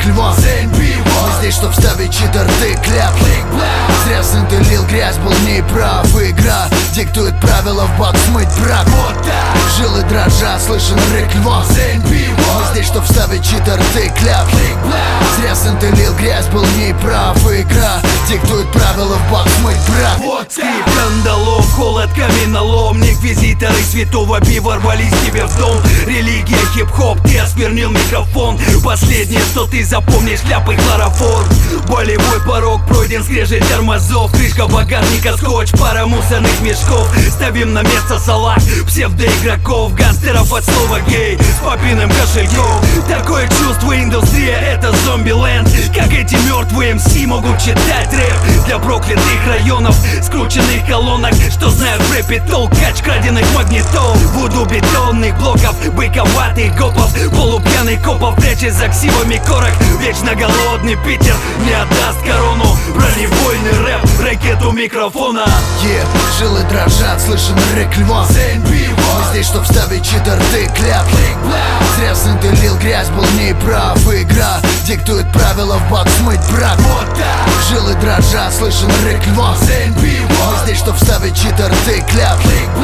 рык льва. Мы здесь, чтоб ставить читер, ты кляп. Зря сын ты лил грязь, был неправ. Игра диктует правила, в бак смыть брак. Жилы дрожат, слышен рык льва. Мы здесь, чтоб ставить читер, ты кляп. Зря сын ты лил грязь, был неправ. Игра диктует правила, в бак смыть брак. Скрип кандалов, холод каменолом. Инквизиторы святого пива ворвались тебе в дом. Религия, хип-хоп, ты осквернил микрофон. Последнее, что ты запомнишь, шляпы хлороформ. Болевой порог пройден, скрежет тормозов. Крышка багажника, скотч, пара мусорных мешков. Ставим на место салат псевдоигроков, гангстеров от слова гей с папиным кошельком. Такое чувство, индустрия, это зомби-ленд. Как эти мертвые МС могут читать рэп для проклятых районов, скрученных колонок, что знают в рэпе толк. Кач краденных магнитол, вуду бетонных блоков, быковатых гопов, полупьяных копов, прячась за ксивами корок. Вечно голодный Питер не отдаст корону. Бронебойный рэп, рэкет у микрофона. Жилы дрожат, слышен рык льва. Мы здесь, чтоб ставить читер, ты кляп. Зря сын ты лил грязь, был неправ. Игра диктует правила, в бак смыть брак. Жилы дрожат, слышен рык льва. Мы здесь, чтоб ставить читер, ты кляп.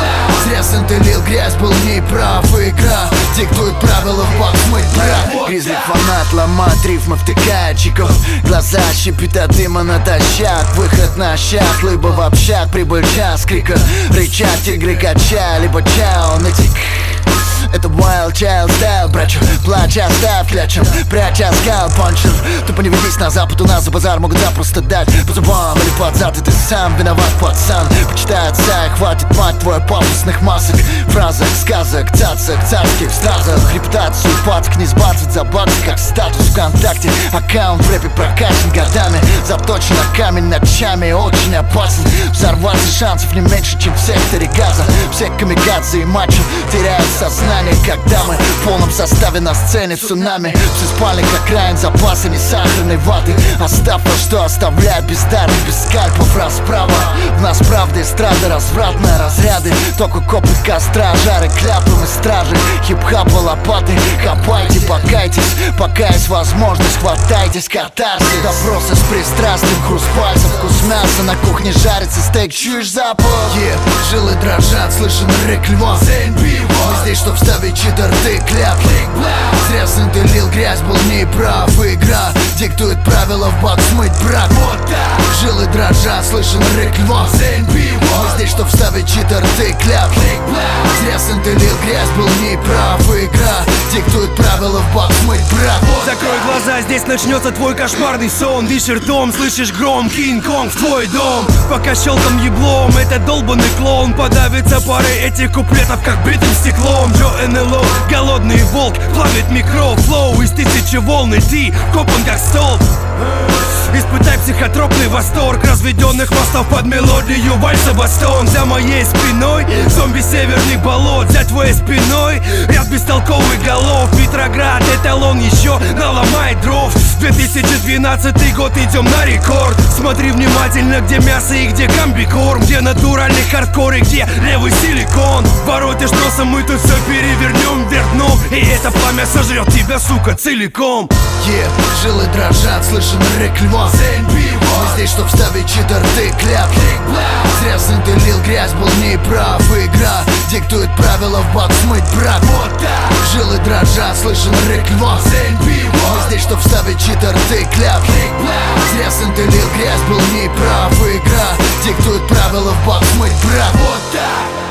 Зря сын ты лил грязь, был неправ. Игра диктует правила, в бак смыть брак. Гризли фанат, ломает рифмы, втыкает чиков. Глаза щипит от дыма натощак. Выход на щак, либо в общак. Прибыль час крика, рычат тигры кача. Либо чао на тик. Это wild child style, брачу, плачь, оставь клячем, пряча скал, панчер. Тупо не ведись на запад, у нас за базар могут запросто дать по зубам или под зад, и ты сам виноват, пацан. Почитай отца и хватит, мать твою, пафосных масок, фразок, сказок, цацок, царских стразах. Репутацию пацк не сбацать за бакс, как статус ВКонтакте. Аккаунт в рэпе прокачан годами, заточен на камень ночами, очень опасен. Взорваться шансов не меньше, чем в секторе газа. Все камикадзе и мачо теряют сознание, когда мы в полном составе на сцене цунами. Все спали как райн, запасы не сахарной ваты. Остав то, что оставляет бездарный, без скальпов расправа. В нас правда эстрада, развратная, разряды. Только копы костра, жары, кляпы, мы стражи. Хип-хап, лопаты, хапайте, покайтесь. Пока есть возможность, хватайтесь, катарсис. Допросы с пристрастием, хруст пальцев, вкус мяса. На кухне жарится стейк, чуешь запах? Жилы дрожат, слышен рык льва. Мы здесь, чтоб ставить читер, ты кляп. Зря сын ты лил грязь, был неправ. Игра диктует правила, в бак смыть брак. Жилы дрожат, слышен рык льва. Мы здесь, чтоб ставить читер, ты кляп. Зря сын ты лил грязь, был неправ. Игра диктует правила, в бак смыть брак. Закрой глаза, здесь начнется твой кошмарный сон. Видишь ртом, слышишь гром, Кинг-Конг в твой дом. Пока щелком еблом, этот долбанный клоун подавится парой этих куплетов, как битым стеклом. Джо НЛО, голодный волк, плавит микрофлоу из тысячи волн, и ты копан как столб. Испытай психотропный восторг разведенных мостов под мелодию вальса бастон. За моей спиной зомби северных болот, за твоей спиной ряд бестолковых голов. Петроград, эталон еще наломает дров. 2012 год, идем на рекорд. Смотри внимательно, где мясо и где комбикорм, где натуральный хардкор и где левый силикон. Воротишь носом, мы тут все перевернем вверх дном, и это пламя сожрет тебя, сука, целиком. Жилы дрожат, слышен рык льва. Мы здесь, чтоб ставить читер, ты кляп. Зря сын ты лил грязь, был неправ. Игра диктует правила, в бак смыть брак. Жилы дрожат, слышен рык льва. Мы здесь, чтоб ставить читер, ты кляп. Зря сын ты лил грязь, был неправ. Игра диктует правила, в бак смыть брак.